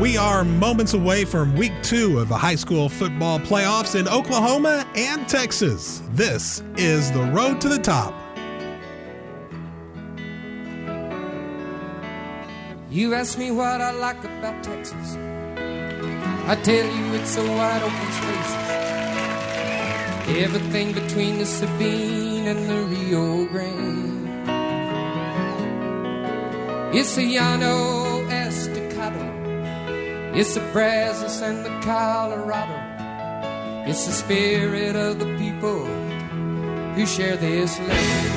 We are moments away from week 2 of the high school football playoffs in Oklahoma and Texas. This is the Road to the Top. You ask me what I like about Texas. I tell you it's a wide open spaces. Everything between the Sabine and the Rio Grande. It's the Llano Estacado. It's the Brazos and the Colorado. It's the spirit of the people who share this land.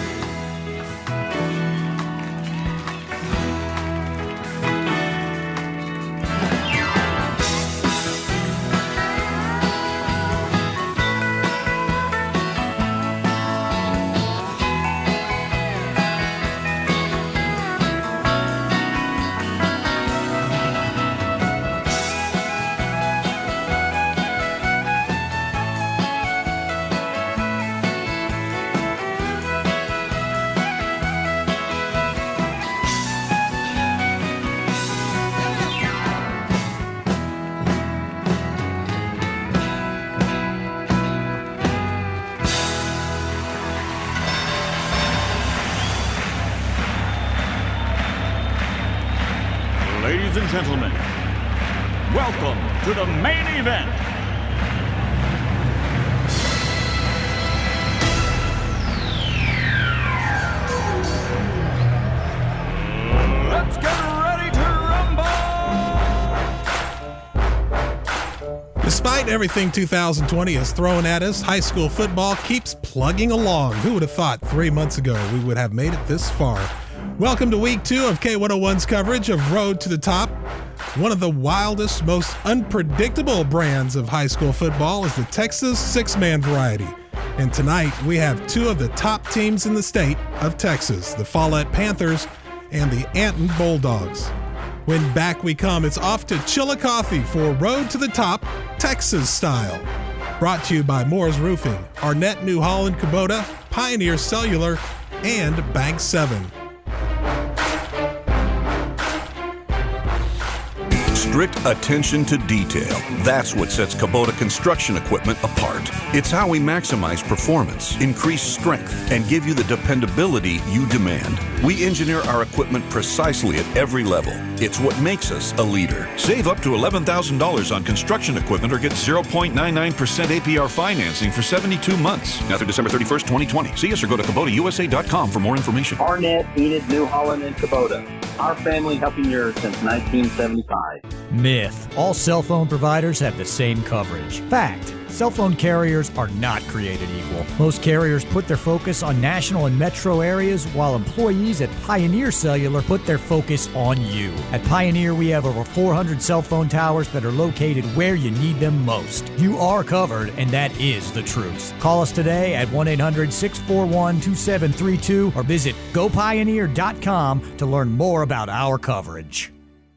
Ladies and gentlemen, welcome to the main event. Let's get ready to rumble! Despite everything 2020 has thrown at us, high school football keeps plugging along. Who would have thought 3 months ago we would have made it this far? Welcome to week 2 of K101's coverage of Road to the Top. One of the wildest, most unpredictable brands of high school football is the Texas six-man variety. And tonight, we have 2 of the top teams in the state of Texas, the Follett Panthers and the Anton Bulldogs. When back we come, it's off to Chillicothe for Road to the Top, Texas style. Brought to you by Moore's Roofing, Arnett New Holland Kubota, Pioneer Cellular, and Bank 7. Strict attention to detail. That's what sets Kubota construction equipment apart. It's how we maximize performance, increase strength, and give you the dependability you demand. We engineer our equipment precisely at every level. It's what makes us a leader. Save up to $11,000 on construction equipment or get 0.99% APR financing for 72 months. Now through December 31st, 2020. See us or go to KubotaUSA.com for more information. Arnett, Enid, New Holland, and Kubota. Our family helping yours since 1975. Myth. All cell phone providers have the same coverage. Fact. Cell phone carriers are not created equal. Most carriers put their focus on national and metro areas, while employees at Pioneer Cellular put their focus on you. At Pioneer, we have over 400 cell phone towers that are located where you need them most. You are covered, and that is the truth. Call us today at 1-800-641-2732 or visit gopioneer.com to learn more about our coverage.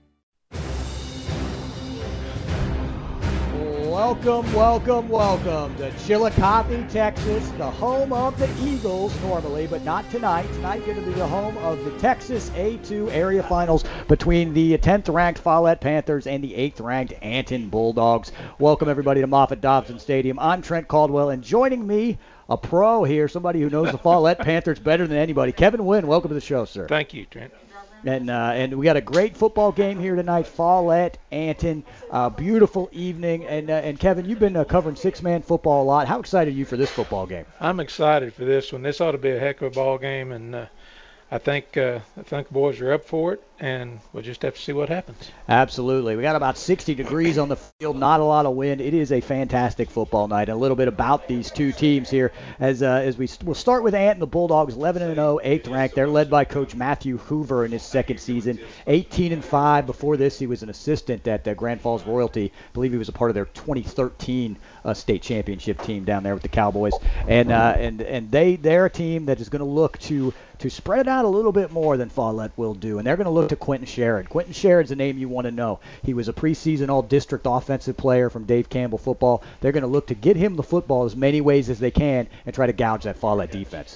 Welcome to Chillicothe, Texas, the home of the Eagles normally, but not tonight. Tonight going to be the home of the Texas A2 area finals between the 10th-ranked Follett Panthers and the 8th-ranked Anton Bulldogs. Welcome, everybody, to Moffitt-Dobson Stadium. I'm Trent Caldwell, and joining me, a pro here, somebody who knows the Follett Panthers better than anybody, Kevin Wynn. Welcome to the show, sir. Thank you, Trent. And we got a great football game here tonight. Follett, Anton, beautiful evening. And Kevin, you've been covering six-man football a lot. How excited are you for this football game? I'm excited for this one. This ought to be a heck of a ball game, and I think the boys are up for it, and we'll just have to see what happens. Absolutely. We got about 60 degrees on the field, not a lot of wind. It is a fantastic football night. And a little bit about these two teams here we'll start with Anton, the Bulldogs, 11-0, 8th ranked. They're led by Coach Matthew Hoover in his second season, 18-5. Before this, he was an assistant at Grand Falls Royalty. I believe he was a part of their 2013 state championship team down there with the Cowboys. And they're a team that is going to look to spread out a little bit more than Follett will do. And they're going to look to Quentin Sherrod. Quentin Sherrod's a name you want to know. He was a preseason all-district offensive player from Dave Campbell football. They're going to look to get him the football as many ways as they can and try to gouge that Follett defense.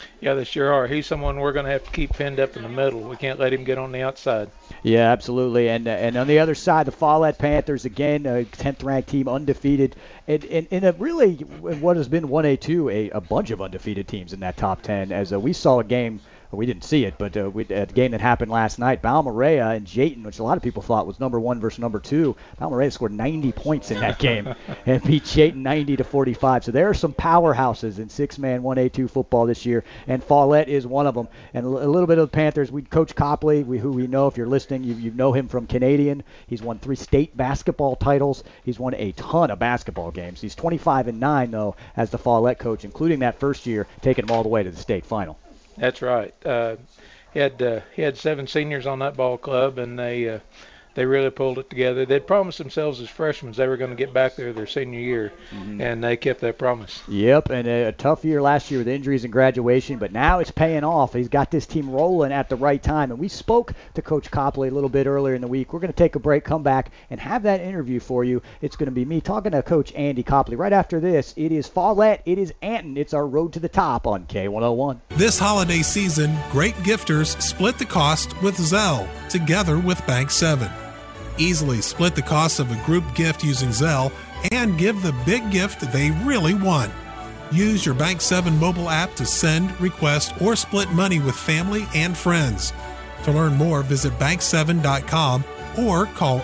Yeah, they sure are. He's someone we're going to have to keep pinned up in the middle. We can't let him get on the outside. Yeah, absolutely. And on the other side, the Follett Panthers, again, a 10th-ranked team, undefeated. And in a really, what has been 1A2, a bunch of undefeated teams in that top 10. As we saw a game, we didn't see it, but a game that happened last night, Balmorhea and Jayton, which a lot of people thought was number 1 versus number 2. Balmorhea scored 90 points in that game and beat Jayton 90-45. So there are some powerhouses in 6-man 1A2 football this year, and Follett is one of them. And a little bit of the Panthers, Coach Copley, who we know, if you're listening, you know him from Canadian. He's won 3 state basketball titles. He's won a ton of basketball games. He's 25-9, though, as the Follett coach, including that first year, taking them all the way to the state final. That's right. He had 7 seniors on that ball club, and they really pulled it together. They'd promised themselves as freshmen they were going to get back there their senior year, and they kept that promise. Yep, and a tough year last year with injuries and graduation, but now it's paying off. He's got this team rolling at the right time, and we spoke to Coach Copley a little bit earlier in the week. We're going to take a break, come back, and have that interview for you. It's going to be me talking to Coach Andy Copley. Right after this, it is Follett, it is Anton. It's our road to the top on K101. This holiday season, great gifters split the cost with Zelle, together with Bank 7. Easily split the cost of a group gift using Zelle and give the big gift they really want. Use your Bank 7 mobile app to send, request, or split money with family and friends. To learn more, visit bank7.com or call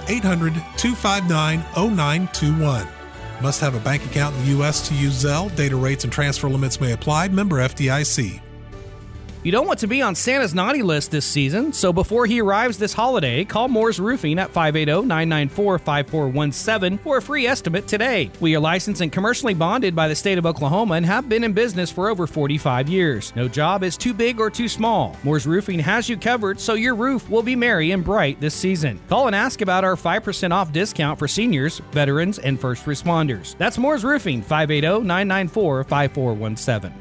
800-259-0921. Must have a bank account in the U.S. to use Zelle. Data rates and transfer limits may apply. Member FDIC. You don't want to be on Santa's naughty list this season, so before he arrives this holiday, call Moore's Roofing at 580-994-5417 for a free estimate today. We are licensed and commercially bonded by the state of Oklahoma and have been in business for over 45 years. No job is too big or too small. Moore's Roofing has you covered, so your roof will be merry and bright this season. Call and ask about our 5% off discount for seniors, veterans, and first responders. That's Moore's Roofing, 580-994-5417.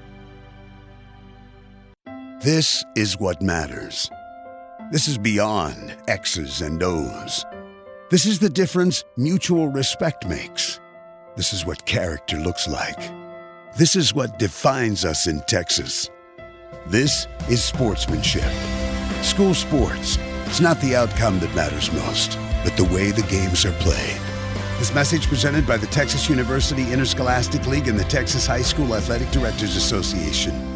This is what matters. This is beyond X's and O's. This is the difference mutual respect makes. This is what character looks like. This is what defines us in Texas. This is sportsmanship. School sports. It's not the outcome that matters most, but the way the games are played. This message presented by the Texas University Interscholastic League and the Texas High School Athletic Directors Association.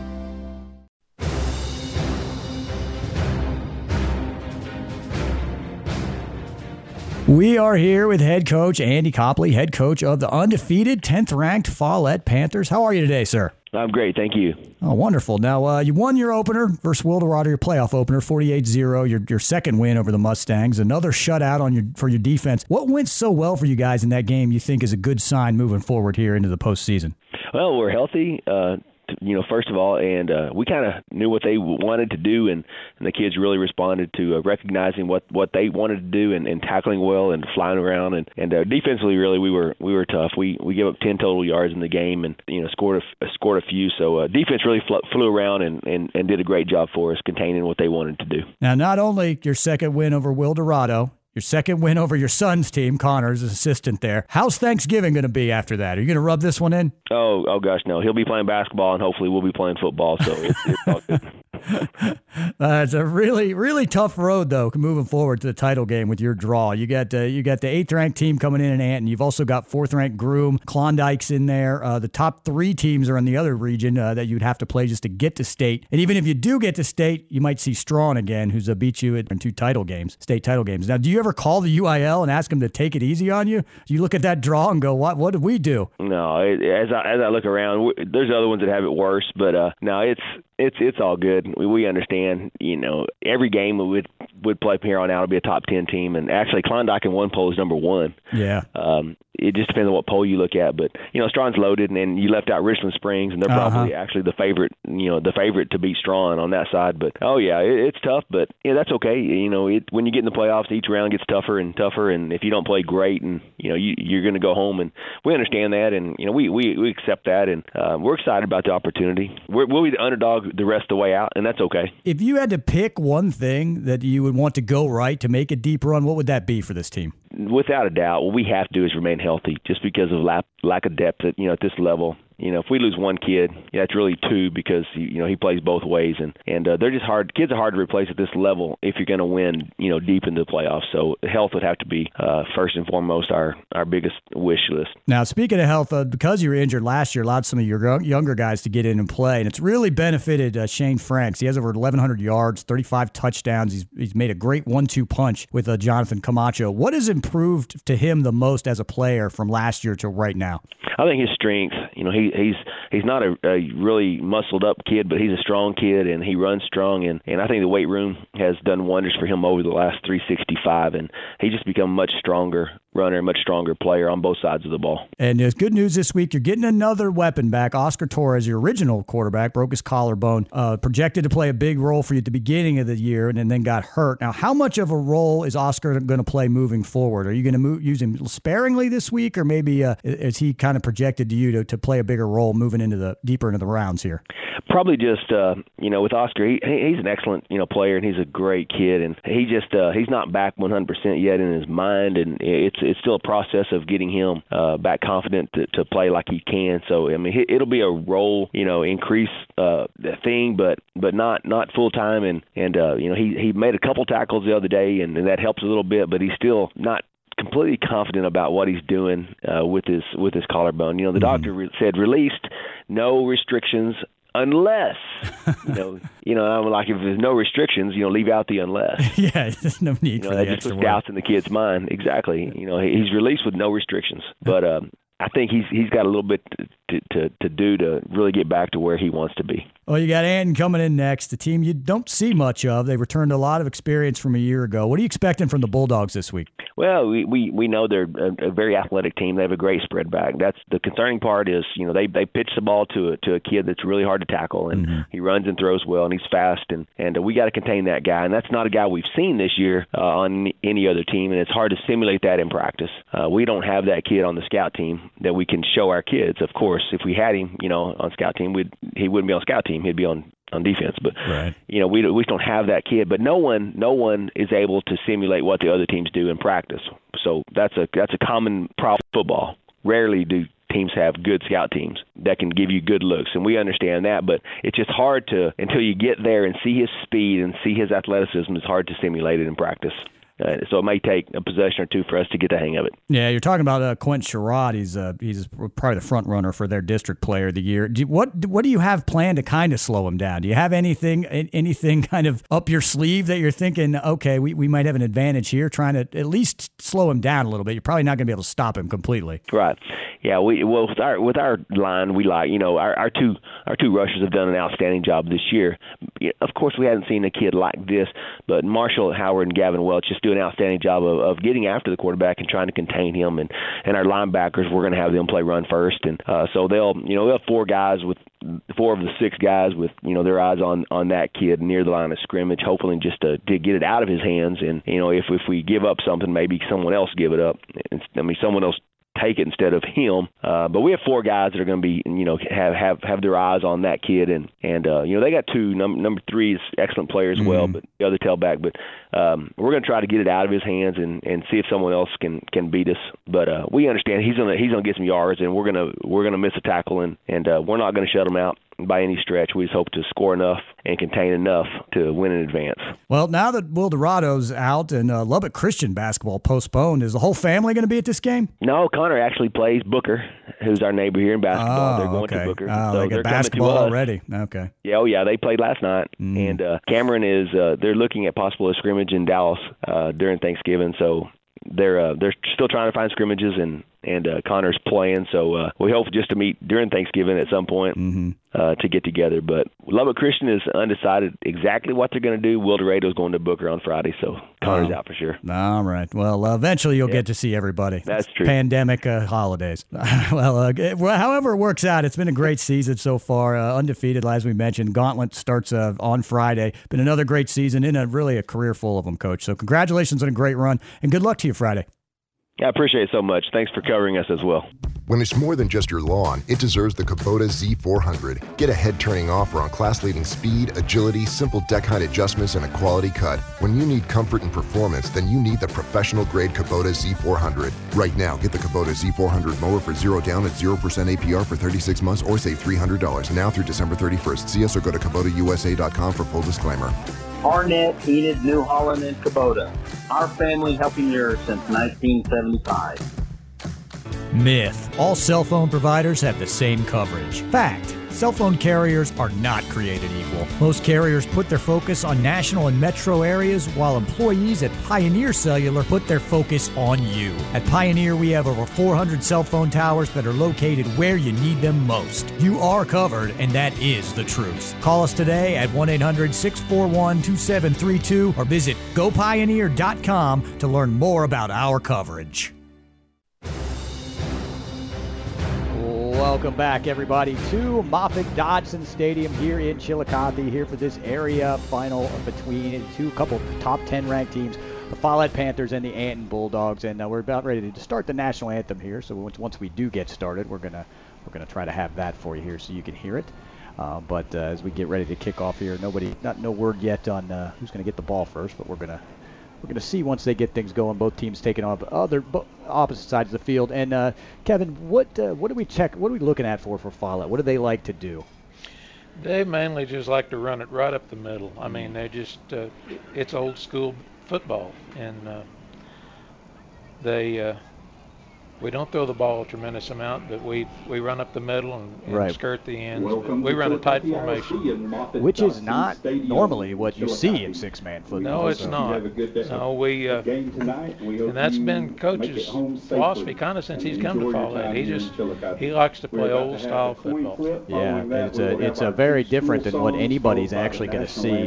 We are here with head coach Andy Copley, head coach of the undefeated 10th-ranked Follett Panthers. How are you today, sir? I'm great, thank you. Oh, wonderful. Now, you won your opener versus Wildorado, your playoff opener, 48-0, your second win over the Mustangs, another shutout for your defense. What went so well for you guys in that game you think is a good sign moving forward here into the postseason? Well, we're healthy. First of all, and we kind of knew what they wanted to do, and the kids really responded to recognizing what they wanted to do and tackling well and flying around and defensively, really we were tough. We gave up 10 total yards in the game and scored a few. So defense really flew around and did a great job for us containing what they wanted to do. Now, not only your second win over Wildorado, your second win over your son's team, Connor's assistant there. How's Thanksgiving going to be after that? Are you going to rub this one in? Oh gosh, no. He'll be playing basketball, and hopefully we'll be playing football, so it's all good. It's a really, really tough road, though, moving forward to the title game with your draw. You got the 8th-ranked team coming in Anton. You've also got 4th-ranked Groom. Klondike's in there. The top 3 teams are in the other region that you'd have to play just to get to state. And even if you do get to state, you might see Strawn again, who's beat you in 2 state title games. Now, do you ever call the UIL and ask them to take it easy on you? Do you look at that draw and go, what did we do? No, as I look around, there's other ones that have it worse, but no, it's all good. We understand, every game we would play from here on out will be a top 10 team, and actually Klondike in one poll is number 1. Yeah. It just depends on what poll you look at, but Strawn's loaded, and you left out Richland Springs, and they're probably actually the favorite to beat Strawn on that side. But it's tough, but that's okay. When you get in the playoffs, each round gets tougher and tougher, and if you don't play great, and you're going to go home, and we understand that, and we accept that, and we're excited about the opportunity. We'll be the underdog the rest of the way out, and that's okay. If you had to pick one thing that you would want to go right to make a deep run, what would that be for this team? Without a doubt, what we have to do is remain healthy, just because of lack of depth at this level. if we lose one kid, that's really two because he plays both ways, and they're just hard. Kids are hard to replace at this level if you're going to win, deep into the playoffs. So health would have to be first and foremost our biggest wish list. Now, speaking of health, because you were injured last year, allowed some of your younger guys to get in and play, and it's really benefited Shane Franks. He has over 1,100 yards, 35 touchdowns. He's made a great 1-2 punch with Jonathan Camacho. What has improved to him the most as a player from last year to right now? I think his strength. He's not a really muscled up kid, but he's a strong kid and he runs strong. And I think the weight room has done wonders for him over the last 365, and he's just become a much stronger runner, much stronger player on both sides of the ball. And there's good news this week. You're getting another weapon back. Oscar Torres, your original quarterback, broke his collarbone, projected to play a big role for you at the beginning of the year and then got hurt. Now, how much of a role is Oscar going to play moving forward? Are you going to use him sparingly this week, or maybe is he kind of projected to you to play a bigger role moving into deeper into the rounds here? Probably just, with Oscar, he's an excellent, player, and he's a great kid, and he's not back 100% yet in his mind, and it's still a process of getting him back confident to play like he can. So, it'll be a role, increase thing, but not full time, and he made a couple tackles the other day, and that helps a little bit, but he's still not completely confident about what he's doing with his collarbone. The doctor said released, no restrictions. Unless, I'm like, if there's no restrictions, leave out the unless. Yeah, there's no need for the that extra just puts doubts in the kid's mind. Exactly. He's released with no restrictions. But I think he's got a little bit to do to really get back to where he wants to be. Well, you got Anton coming in next, a team you don't see much of. They returned a lot of experience from a year ago. What are you expecting from the Bulldogs this week? Well, we know they're a very athletic team. They have a great spread back. That's the concerning part is, they pitch the ball to a kid that's really hard to tackle, and he runs and throws well, and he's fast, and we got to contain that guy. And that's not a guy we've seen this year on any other team, and it's hard to simulate that in practice. We don't have that kid on the scout team that we can show our kids. Of course, if we had him, on scout team, he wouldn't be on scout team. He'd be on defense, but right. We don't have that kid. But no one is able to simulate what the other teams do in practice. So that's a common problem in football. Rarely do teams have good scout teams that can give you good looks, and we understand that. But it's just hard until you get there and see his speed and see his athleticism. It's hard to simulate it in practice. So it may take a possession or two for us to get the hang of it. Yeah, you're talking about Quentin Sherrod. He's probably the front runner for their district player of the year. What do you have planned to kind of slow him down? Do you have anything kind of up your sleeve that you're thinking, okay, we might have an advantage here, trying to at least slow him down a little bit? You're probably not going to be able to stop him completely. Right. Yeah. With our line, we like our two rushers have done an outstanding job this year. Of course, we haven't seen a kid like this, but Marshall Howard and Gavin Welch just do an outstanding job of getting after the quarterback and trying to contain him, and our linebackers, we're going to have them play run first, and so they'll have four of the six guys with their eyes on that kid near the line of scrimmage, hopefully just to get it out of his hands, and if we give up something, maybe someone else give it up. Someone else take it instead of him. But we have four guys that are going to be, have their eyes on that kid, and they got two. Number three is excellent player as well, but the other tailback. But we're going to try to get it out of his hands and see if someone else can beat us. But we understand he's going to get some yards, and we're going to miss a tackle, and we're not going to shut him out by any stretch. We just hope to score enough and contain enough to win in advance. Well, now that Will Dorado's out and Lubbock Christian basketball postponed, is the whole family going to be at this game? No, Connor actually plays Booker, who's our neighbor here in basketball. They're going to Booker. Oh, so they got basketball already. Okay. Yeah, they played last night. And Cameron is they're looking at possible scrimmage in Dallas during Thanksgiving, so they're still trying to find scrimmages, and Connor's playing, so we hope just to meet during Thanksgiving at some point to get together. But Lubbock Christian is undecided exactly what they're going to do. Will Dorado's going to Booker on Friday, so Connor's out for sure. All right. Well, eventually you'll get to see everybody. That's true. Pandemic holidays. Well, however it works out, it's been a great season so far. Undefeated, as we mentioned. Gauntlet starts on Friday. Been another great season and really a career full of them, Coach. So congratulations on a great run, and good luck to you Friday. I appreciate it so much. Thanks for covering us as well. When it's more than just your lawn, it deserves the Kubota Z400. Get a head-turning offer on class-leading speed, agility, simple deck height adjustments, and a quality cut. When you need comfort and performance, then you need the professional-grade Kubota Z400. Right now, get the Kubota Z400 mower for 0 down at 0% APR for 36 months or save $300 now through December 31st. See us or go to KubotaUSA.com for full disclaimer. Arnett, Enid, New Holland, and Kubota. Our family helping yours since 1975. Myth. All cell phone providers have the same coverage. Fact. Cell phone carriers are not created equal. Most carriers put their focus on national and metro areas, while employees at Pioneer Cellular put their focus on you. At Pioneer, we have over 400 cell phone towers that are located where you need them most. You are covered, and that is the truth. Call us today at 1-800-641-2732 or visit gopioneer.com to learn more about our coverage. Welcome back, everybody, to Moffitt-Dodson Stadium here in Chillicothe, here for this area final between couple top 10 ranked teams, the Follett Panthers and the Anton Bulldogs. And we're about ready to start the national anthem here. So once we do get started, we're gonna try to have that for you here so you can hear it. But as we get ready to kick off here, no word yet on who's going to get the ball first, but we're gonna see once they get things going. Both teams taking off opposite sides of the field. And Kevin, what do we check? What are we looking at for Follett? What do they like to do? They mainly just like to run it right up the middle. I mean, they just it's old school football, and we don't throw the ball a tremendous amount, but we run up the middle and skirt the ends. We run a tight formation, which is not normally what you see in six-man football. No, it's not. No, and that's been Coach's philosophy kind of since he's come to Follett. He likes to play old-style football. Yeah, it's a very different than what anybody's actually going to see.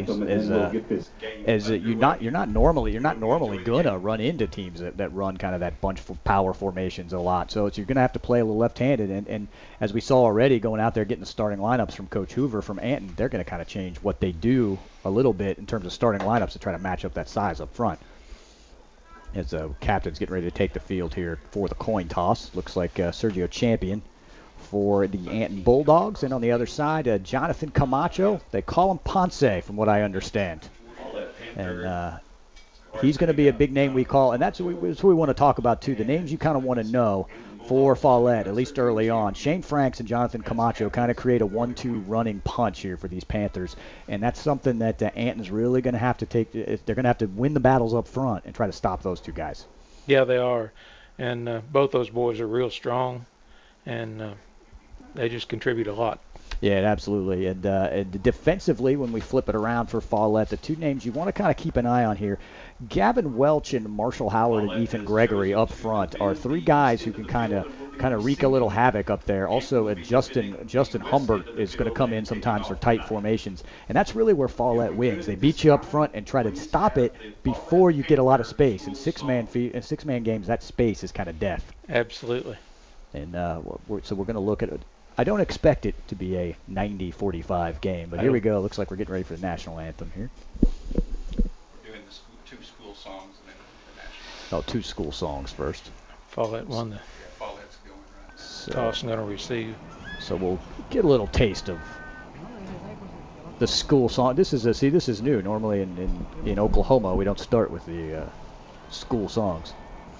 You're not normally gonna run into teams that run kind of that bunch for power formation a lot, so you're going to have to play a little left-handed, and as we saw already going out there getting the starting lineups from Coach Hoover from Anton, they're going to kind of change what they do a little bit in terms of starting lineups to try to match up that size up front. As the captain's getting ready to take the field here for the coin toss, looks like Sergio Champion for the Anton Bulldogs, and on the other side, Jonathan Camacho. They call him Ponce, from what I understand, and he's going to be a big name we call, and that's what we want to talk about too. The names you kind of want to know for Follett, at least early on. Shane Franks and Jonathan Camacho kind of create a 1-2 running punch here for these Panthers, and that's something that Anton's really going to have to take. They're going to have to win the battles up front and try to stop those two guys. Yeah, they are, and both those boys are real strong, and they just contribute a lot. Yeah, absolutely. And defensively, when we flip it around for Follett, the two names you want to kind of keep an eye on here, Gavin Welch and Marshall Howard and Ethan Gregory up front are three guys who can kind of wreak a little havoc up there. Also, Justin Humbert is going to come in sometimes for tight formations, and that's really where Follett wins. They beat you up front and try to stop it before you get a lot of space. In six-man games, that space is kind of death. Absolutely. And so we're going to look at it. I don't expect it to be a 90-45 game, but here we go. Looks like we're getting ready for the national anthem here. We're doing two school songs and then the national anthem. Oh, two school songs first. Follett won the Follett's going right. toss and going to receive. So we'll get a little taste of the school song. This is new. Normally in Oklahoma, we don't start with the school songs.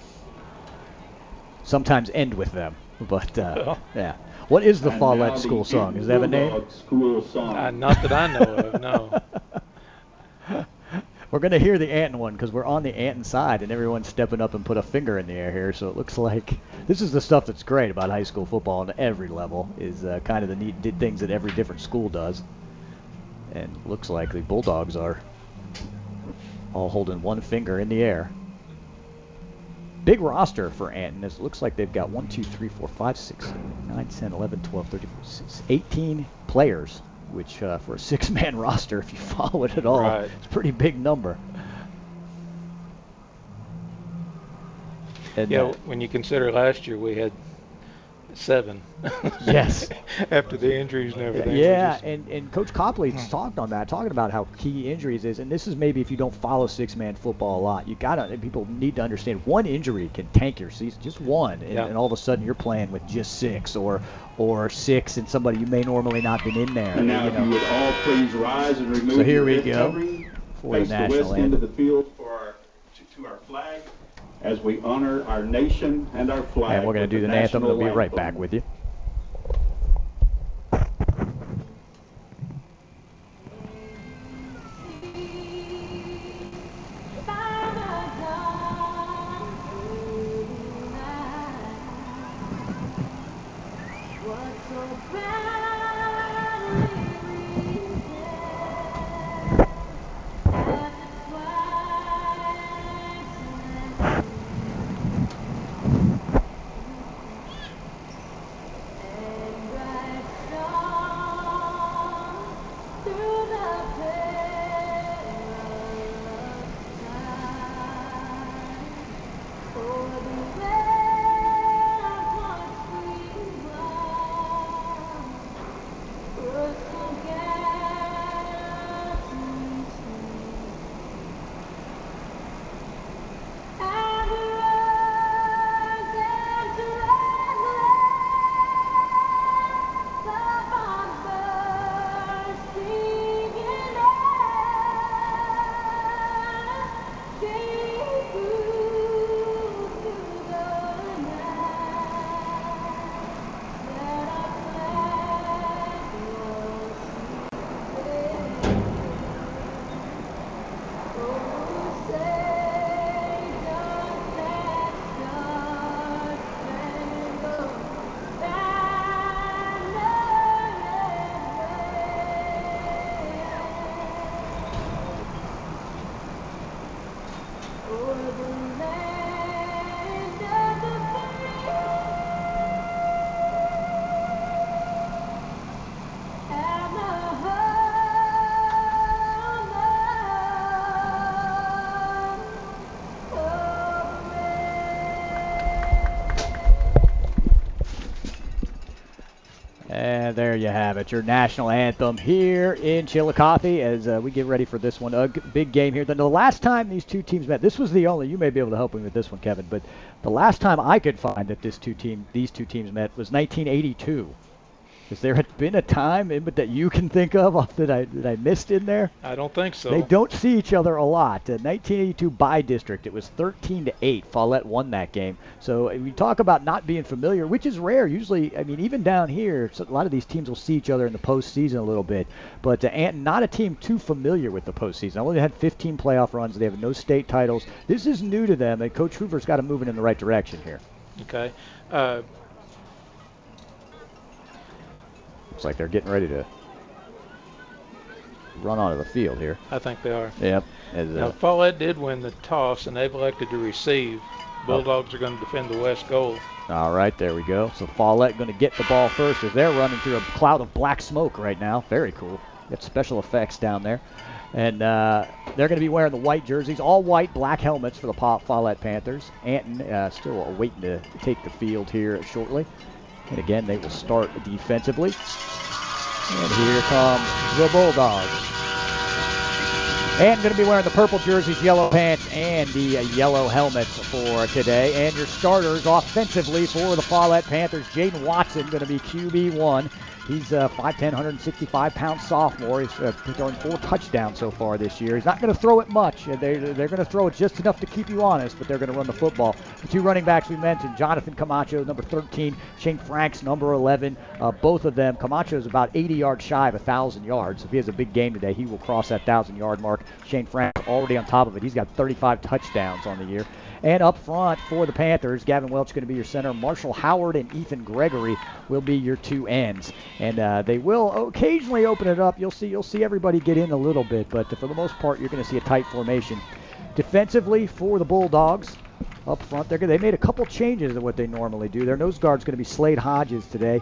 Sometimes end with them, but yeah. What is the Follett school song? Does it have a name? School song. Not that I know of, no. We're going to hear the Anton one because we're on the Anton side, and everyone's stepping up and put a finger in the air here. So it looks like this is the stuff that's great about high school football on every level, is kind of the neat things that every different school does. And looks like the Bulldogs are all holding one finger in the air. Big roster for Anton. It looks like they've got 1, 2, 3, 4, 5, 6, 7, 9, 10, 11, 12, 13, 14, 18 players, which for a six-man roster, if you follow it at all, it's a pretty big number. And, when you consider last year we had 7. Yes. After the injuries and everything. Yeah, and Coach Copley's talked on that, talking about how key injuries is, and this is maybe if you don't follow six-man football a lot, people need to understand one injury can tank your season, just one, and all of a sudden you're playing with just 6 or 6 and somebody you may normally not been in there. And now if you would all please rise and remove so here we your head go covering, for face the the national west end of the field to our flag as we honor our nation and our flag. And we're going to do the anthem. We'll be right back with you. And there you have it, your national anthem here in Chillicothe as we get ready for this one. A big game here. The last time these two teams met, this was the only, you may be able to help me with this one, Kevin, but the last time I could find that these two teams met was 1982. Has there been a time that you can think of that I missed in there? I don't think so. They don't see each other a lot. 1982 by-district, it was 13-8. Follette won that game. So we talk about not being familiar, which is rare. Usually, even down here, a lot of these teams will see each other in the postseason a little bit. But not a team too familiar with the postseason. I only had 15 playoff runs. They have no state titles. This is new to them, and Coach Hoover's got them moving in the right direction here. Okay. Looks like they're getting ready to run onto the field here. I think they are. Yep. Now, Follette did win the toss, and they've elected to receive. Bulldogs are going to defend the west goal. All right, there we go. So Follette going to get the ball first as they're running through a cloud of black smoke right now. Very cool. Got special effects down there. And they're going to be wearing the white jerseys, all white, black helmets for the Follette Panthers. Anton still waiting to take the field here shortly. And again, they will start defensively. And here comes the Bulldogs. And going to be wearing the purple jerseys, yellow pants, and the yellow helmets for today. And your starters offensively for the Follette Panthers, Jaden Watson going to be QB1. He's a 5'10", 165-pound sophomore. He's throwing 4 touchdowns so far this year. He's not going to throw it much. They're going to throw it just enough to keep you honest, but they're going to run the football. The 2 running backs we mentioned, Jonathan Camacho, number 13, Shane Franks, number 11. Both of them, Camacho is about 80 yards shy of 1,000 yards. If he has a big game today, he will cross that 1,000-yard mark. Shane Franks already on top of it. He's got 35 touchdowns on the year. And up front for the Panthers, Gavin Welch going to be your center. Marshall Howard and Ethan Gregory will be your 2 ends. And they will occasionally open it up. You'll see everybody get in a little bit, but for the most part, you're going to see a tight formation. Defensively for the Bulldogs, up front, they made a couple changes of what they normally do. Their nose guard's going to be Slade Hodges today.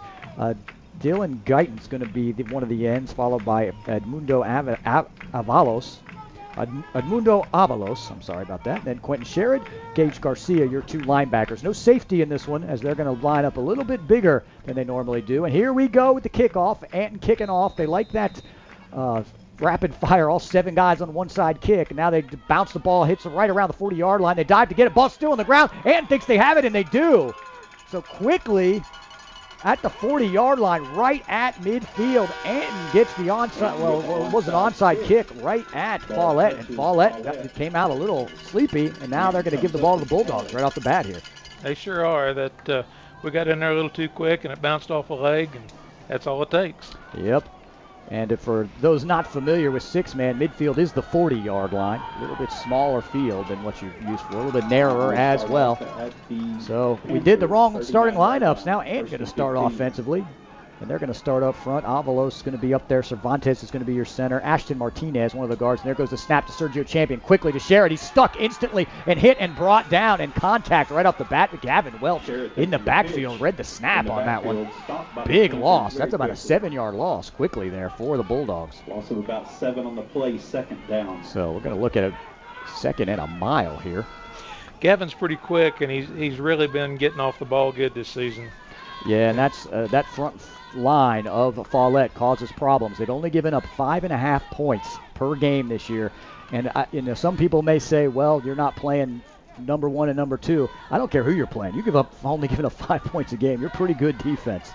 Dylan Guyton's going to be one of the ends, followed by Edmundo Avalos. Edmundo Avalos, I'm sorry about that. Then Quentin Sherrod, Gage Garcia, your two linebackers. No safety in this one as they're going to line up a little bit bigger than they normally do. And here we go with the kickoff. Anton kicking off. They like that rapid fire, all 7 guys on one side kick. And now they bounce the ball, hits it right around the 40-yard line. They dive to get it. Ball still on the ground. Anton thinks they have it, and they do. So quickly, at the 40-yard line, right at midfield, Anton gets the onside, well, it was an onside kick right at Follett, and Follett came out a little sleepy, and now they're going to give the ball to the Bulldogs right off the bat here. They sure are. That we got in there a little too quick, and it bounced off a leg, and that's all it takes. Yep. And for those not familiar with 6-man, midfield is the 40-yard line. A little bit smaller field than what you're used for, a little bit narrower as well. So we did the wrong starting lineups. Now Ant's going to start offensively. And they're going to start up front. Avalos is going to be up there. Cervantes is going to be your center. Ashton Martinez, one of the guards. And there goes the snap to Sergio Champion. Quickly to Sherrod. He's stuck instantly and hit and brought down and contact right off the bat. But Gavin Welch in the backfield read the snap on that one. Big loss. That's about a 7-yard loss quickly there for the Bulldogs. Loss of about 7 on the play, second down. So we're going to look at a second and a mile here. Gavin's pretty quick, and he's really been getting off the ball good this season. Yeah, and that's that front line of Follett causes problems. They've only given up 5.5 points per game this year. And some people may say, well, you're not playing number 1 and number 2. I don't care who you're playing. You only giving up 5 points a game. You're pretty good defense.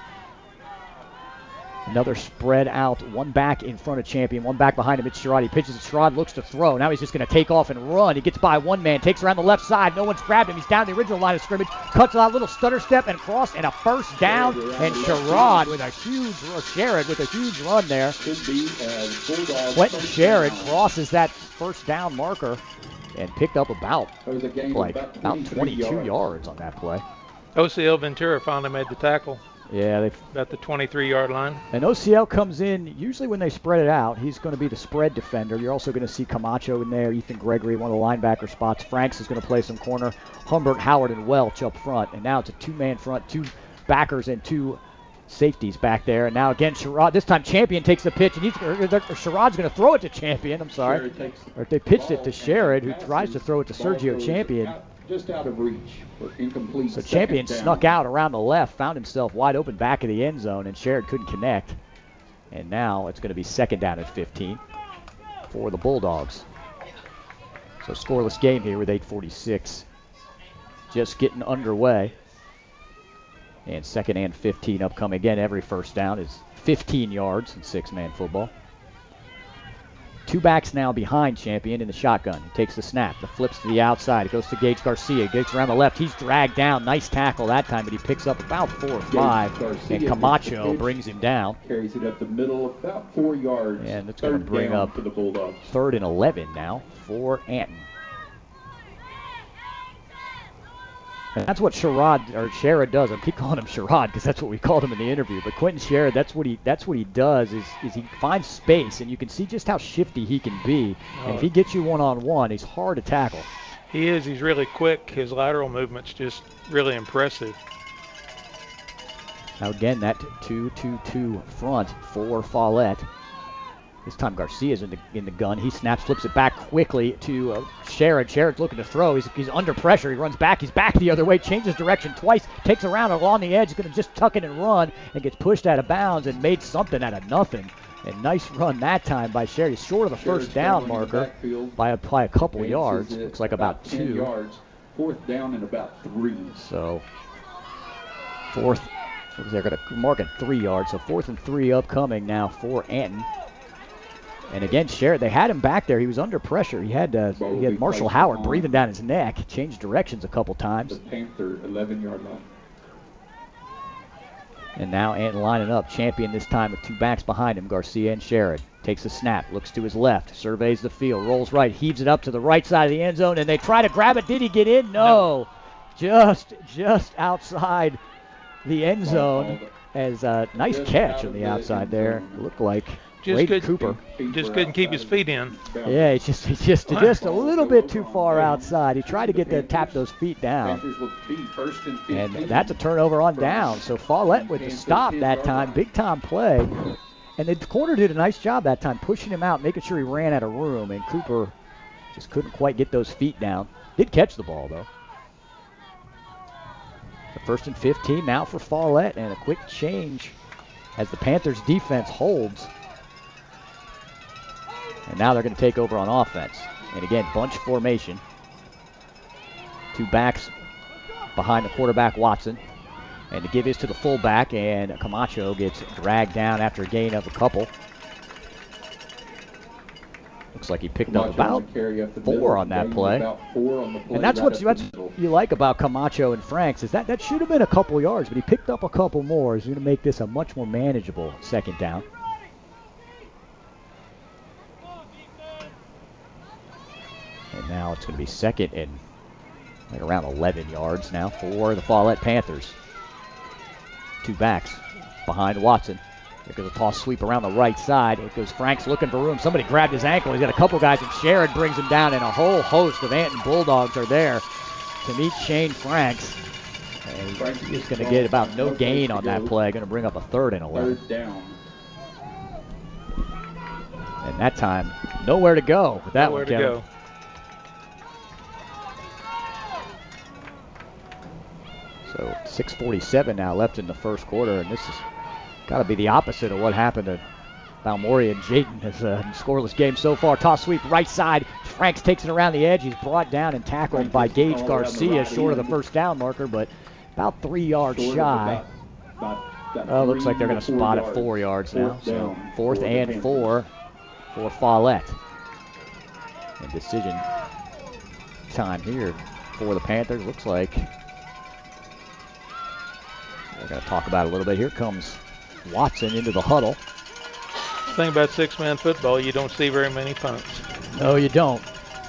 Another spread out, one back in front of Champion, one back behind him. It's Sherrod. He pitches it. Sherrod looks to throw. Now he's just going to take off and run. He gets by one man, takes around the left side. No one's grabbed him. He's down the original line of scrimmage. Cuts a little stutter step and cross and a first down. And Sherrod with a huge run there. Quentin Sherrod crosses that first down marker and picked up about 22 yards on that play. OCL Ventura finally made the tackle. Yeah, at the 23-yard line. And OCL comes in, usually when they spread it out, he's going to be the spread defender. You're also going to see Camacho in there, Ethan Gregory, one of the linebacker spots. Franks is going to play some corner. Humbert, Howard, and Welch up front. And now it's a 2-man front, 2 backers and 2 safeties back there. And now again, Sherrod, this time Champion takes the pitch, and Sherrod's going to throw it to Champion, I'm sorry. Or they pitched it to Sherrod, who tries to throw it to Sergio Champion. Just out of reach for incomplete. So Champion snuck out around the left, found himself wide open back of the end zone, and Sherrod couldn't connect. And now it's going to be second down at 15 for the Bulldogs. So scoreless game here with 8:46 just getting underway. And second and 15 upcoming. Again, every first down is 15 yards in 6-man football. 2 backs now behind Champion in the shotgun. He takes the snap. The flips to the outside. It goes to Gage Garcia. Gets around the left. He's dragged down. Nice tackle that time, but he picks up about 4 or 5. And Camacho brings him down. Carries it up the middle, about 4 yards. And it's going to bring up for the Bulldogs. 3rd and 11 now for Anton. And that's what Sherrod does. I keep calling him Sherrod because that's what we called him in the interview. But Quentin Sherrod, that's what he does is he finds space, and you can see just how shifty he can be. And if he gets you one-on-one, he's hard to tackle. He is. He's really quick. His lateral movement's just really impressive. Now again, that 2-2-2 front for Follett. This time Garcia's in the gun. He snaps, flips it back quickly to Sherrod. Sherrod's looking to throw. He's under pressure. He runs back. He's back the other way. Changes direction twice. Takes around along the edge. He's going to just tuck it and run and gets pushed out of bounds and made something out of nothing. And nice run that time by Sherrod. He's short of the first down marker by a couple yards. Looks like about 2 yards. 4th down and about 3. So they're going to mark at 3 yards. So 4th and 3 upcoming now for Anton. And again, Sherrod, they had him back there. He was under pressure. He had Marshall Howard breathing down his neck. Changed directions a couple times. The Panther 11-yard line. And now Anton lining up. Champion this time with 2 backs behind him, Garcia and Sherrod. Takes a snap, looks to his left, surveys the field, rolls right, heaves it up to the right side of the end zone, and they try to grab it. Did he get in? No. Just outside the end zone. As a nice catch on the outside there. Looked like Cooper. Just couldn't keep his feet in. Yeah, he's just a little bit too far outside. He tried to get to tap those feet down. And that's a turnover on down. So Follett with the stop that time. Big time play. And the corner did a nice job that time, pushing him out, making sure he ran out of room. And Cooper Just couldn't quite get those feet down. Did catch the ball, though. So 1st and 15 now for Follett, and a quick change as the Panthers defense holds. And now they're going to take over on offense. And again, bunch formation. 2 backs behind the quarterback, Watson. And the give is to the fullback, and Camacho gets dragged down after a gain of a couple. Looks like he picked up about 4 on that play. And that's what you like about Camacho and Franks, is that should have been a couple yards, but he picked up a couple more. He's going to make this a much more manageable 2nd down. And now it's going to be 2nd and right around 11 yards now for the Follett Panthers. 2 backs behind Watson. There goes a toss sweep around the right side. It goes Franks looking for room. Somebody grabbed his ankle. He's got a couple guys, and Sherrod brings him down, and a whole host of Anton Bulldogs are there to meet Shane Franks. And he's going to get about no gain on that play. Going to bring up a 3rd and 11. And that time, nowhere to go with that one, Kevin. Nowhere to go. So 6:47 now left in the 1st quarter, and this has got to be the opposite of what happened to Balmorhea and Jayton. It's a scoreless game so far. Toss sweep right side. Franks takes it around the edge. He's brought down and tackled by Gage Garcia, short of the 1st down marker, but about 3 yards shy. Looks like they're going to spot at 4 yards now. So 4th and 4 for Follett. And decision time here for the Panthers. Looks like we're going to talk about it a little bit. Here comes Watson into the huddle. The thing about 6-man football, you don't see very many punts. No, you don't.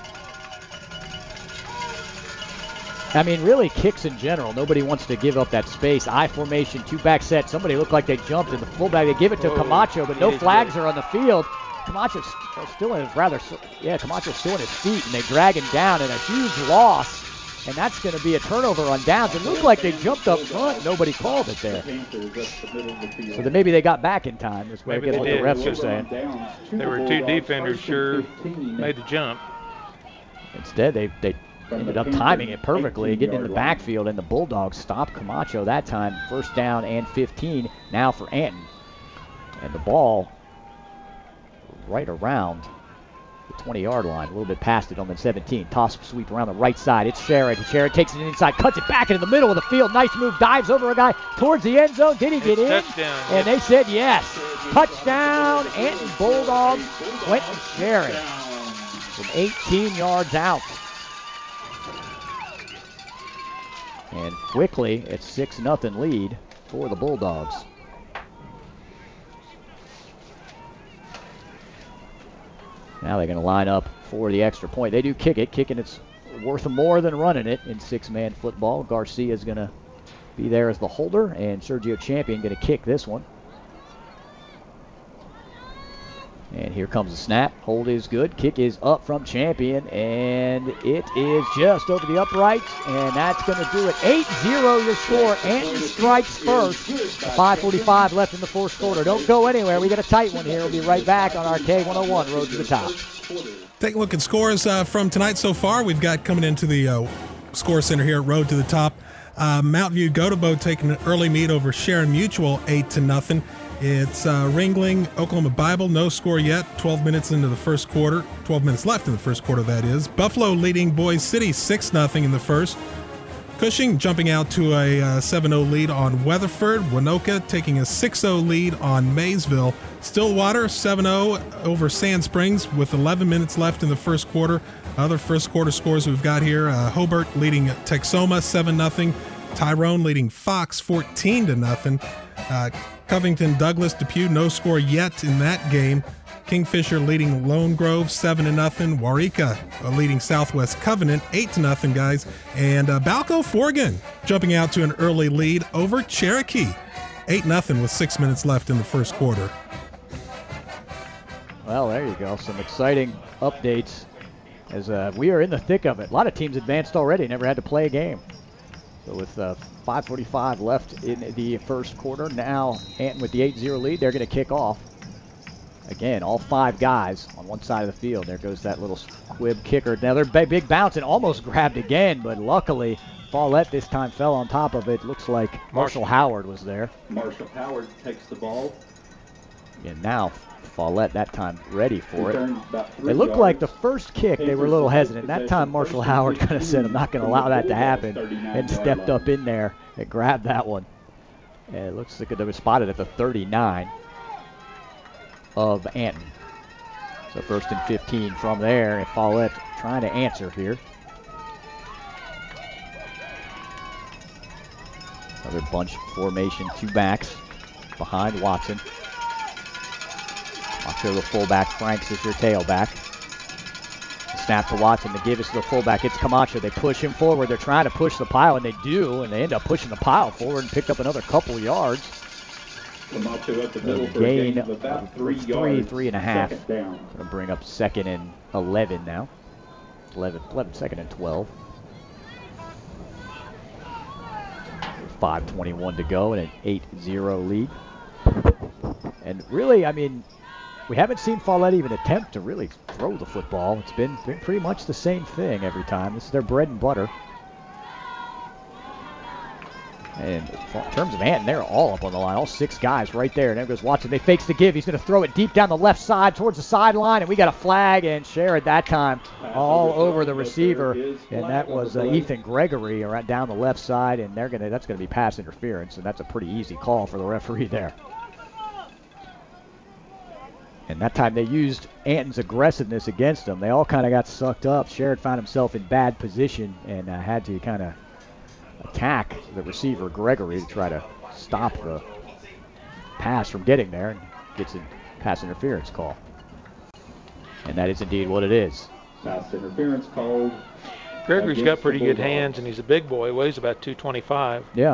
I mean, really, kicks in general. Nobody wants to give up that space. I formation, 2-back set. Somebody looked like they jumped in the fullback. They give it to Camacho, but no flags are on the field. Camacho's still in his Camacho's still in his feet, and they drag him down, and a huge loss. And that's going to be a turnover on downs. It looked like they jumped up front. Nobody called it there. So then maybe they got back in time. That's what the refs are saying. There were 2 defenders sure made the jump. Instead, they ended up timing it perfectly, getting in the backfield, and the Bulldogs stopped Camacho that time. 1st down and 15 now for Anton. And the ball right around the 20-yard line, a little bit past it on the 17. Toss sweep around the right side. It's Sherrod. Sherrod takes it inside, cuts it back into the middle of the field. Nice move, dives over a guy towards the end zone. Did he get in? Touchdown. And they said yes. Touchdown. Anton Bulldogs. Quentin Sherrod from 18 yards out. And quickly, it's 6-0 lead for the Bulldogs. Now they're going to line up for the extra point. They do kick it. Kicking it's worth more than running it in 6-man football. Garcia is going to be there as the holder, and Sergio Champion going to kick this one. And here comes the snap. Hold is good. Kick is up from Champion, and it is just over the uprights, and that's going to do it. 8-0 your score. Anton strikes first. 5:45 left in the 4th quarter. Don't go anywhere. We got a tight one here. We'll be right back on our K101 Road to the Top. Take a look at scores from tonight so far. We've got coming into the score center here at Road to the Top. Mountain View Gotebo taking an early lead over Sharon Mutual, 8-0. It's Ringling, Oklahoma Bible, no score yet. 12 minutes into the 1st quarter. 12 minutes left in the 1st quarter, that is. Buffalo leading Boise City 6-0 in the 1st. Cushing jumping out to a 7-0 lead on Weatherford. Winoka taking a 6-0 lead on Maysville. Stillwater 7-0 over Sand Springs with 11 minutes left in the 1st quarter. Other 1st quarter scores we've got here. Hobart leading Texoma 7-0. Tyrone leading Fox 14-0. Covington, Douglas, Depew, no score yet in that game. Kingfisher leading Lone Grove 7-0. Waurika leading Southwest Covenant 8-0, guys. And Balco Forgan jumping out to an early lead over Cherokee 8-0 with 6 minutes left in the 1st quarter. Well, there you go. Some exciting updates as we are in the thick of it. A lot of teams advanced already, never had to play a game. So with 5:45 left in the 1st quarter, now Anton with the 8-0 lead, they're going to kick off. again, all 5 guys on one side of the field. There goes that little squib kicker. Another big bounce and almost grabbed again, but luckily Follett this time fell on top of it. Looks like Marshall Howard was there. Marshall Howard takes the ball. And now Follett that time ready for it. It looked like the first kick they were a little hesitant. That time Marshall Howard kind of said, I'm not going to allow that to happen, and stepped up in there and grabbed that one. And it looks like it was spotted at the 39 of Anton. So 1st and 15 from there, and Follett trying to answer here. Another bunch formation, 2 backs behind Watson. Macho the fullback, Franks is your tailback. Snap to Watson, the give is to the fullback. It's Camacho. They push him forward. They're trying to push the pile, and they do, and they end up pushing the pile forward and picked up another couple yards. Camacho at the middle for gain of about 3 yards. 3.5. Second down. Going to bring up 2nd and 11 now. 2nd and 12. 5:21 to go and an 8-0 lead. And really, I mean, we haven't seen Follett even attempt to really throw the football. It's been pretty much the same thing every time. This is their bread and butter. And in terms of Anton, they're all up on the line. All 6 guys right there. And there goes Watson. They fakes the give. He's going to throw it deep down the left side towards the sideline. And we got a flag. And Sherrod that time all over the receiver. And that was Ethan Gregory right down the left side. And that's going to be pass interference. And that's a pretty easy call for the referee there. And that time they used Anton's aggressiveness against them. They all kind of got sucked up. Sherrod found himself in bad position and had to kind of attack the receiver, Gregory, to try to stop the pass from getting there, and gets a pass interference call. And that is indeed what it is. Pass interference called. Gregory's got pretty good hands, and he's a big boy. Weighs about 225. Yeah.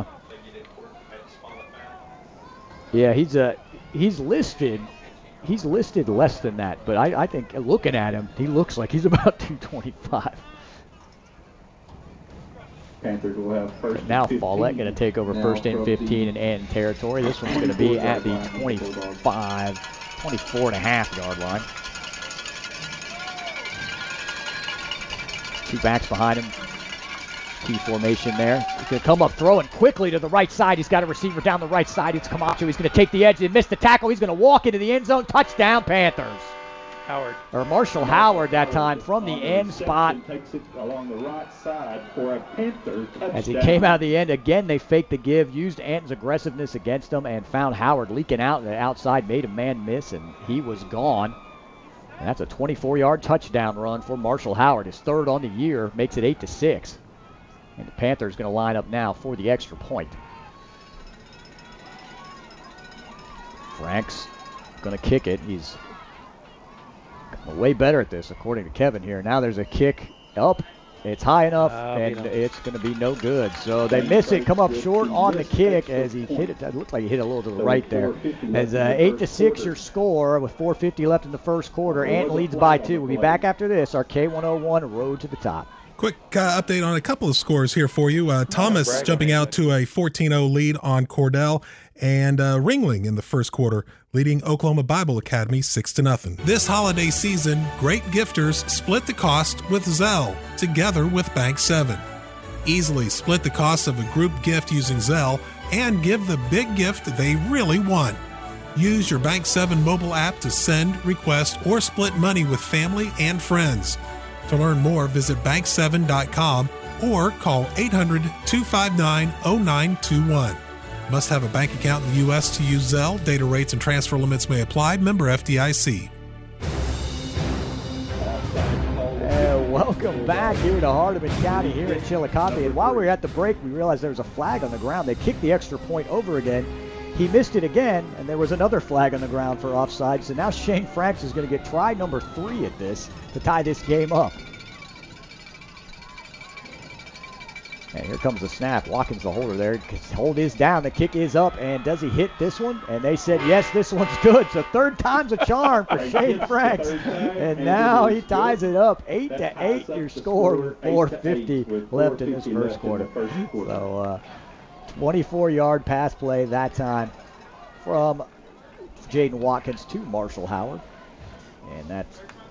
Yeah, he's listed less than that, but I think looking at him, he looks like he's about 225. Panthers will have first and now and 15. Follett going to take over now 1st and 15 in Anton territory. This one's going to be at the 24.5 yard line. 2 backs behind him. Key formation there. He's going to come up throwing quickly to the right side. He's got a receiver down the right side. It's Camacho. He's going to take the edge and miss the tackle. He's going to walk into the end zone. Touchdown, Panthers. Marshall Howard that time from the end spot. Takes it along the right side for a Panther touchdown. As he came out of the end, again, they faked the give, used Anton's aggressiveness against him, and found Howard leaking out the outside, made a man miss, and he was gone. And that's a 24-yard touchdown run for Marshall Howard. His 3rd on the year, makes it 8-6. And the Panthers going to line up now for the extra point. Franks going to kick it. He's way better at this, according to Kevin here. Now there's a kick up. It's high enough, and it's going to be no good. So they miss it, come up short on the kick as he hit it. It looked like he hit a little to the right there. As 8-6 your score with 4:50 left in the first quarter. Anton leads by 2. We'll be back after this. Our K101 Road to the Top. Quick update on a couple of scores here for you. Thomas jumping out to a 14-0 lead on Cordell, and Ringling in the first quarter leading Oklahoma Bible Academy 6-0. This holiday season, great gifters split the cost with Zelle together with Bank 7. Easily split the cost of a group gift using Zelle and give the big gift they really want. Use your Bank 7 mobile app to send, request, or split money with family and friends. To learn more, visit bank7.com or call 800-259-0921. Must have a bank account in the U.S. to use Zelle. Data rates and transfer limits may apply. Member FDIC. Welcome back here to Hardeman County here in Chillicothe. And while we were at the break, we realized there was a flag on the ground. They kicked the extra point over again. He missed it again, and there was another flag on the ground for offside. So now Shane Franks is going to get try number 3 at this to tie this game up. And here comes the snap. Watkins, the holder there. Hold is down. The kick is up. And does he hit this one? And they said, yes, this one's good. So 3rd time's a charm for Shane Franks. And now he ties it up. 8-8 your score with 4:50 left in this first quarter. So 24-yard pass play that time from Jaden Watkins to Marshall Howard. And that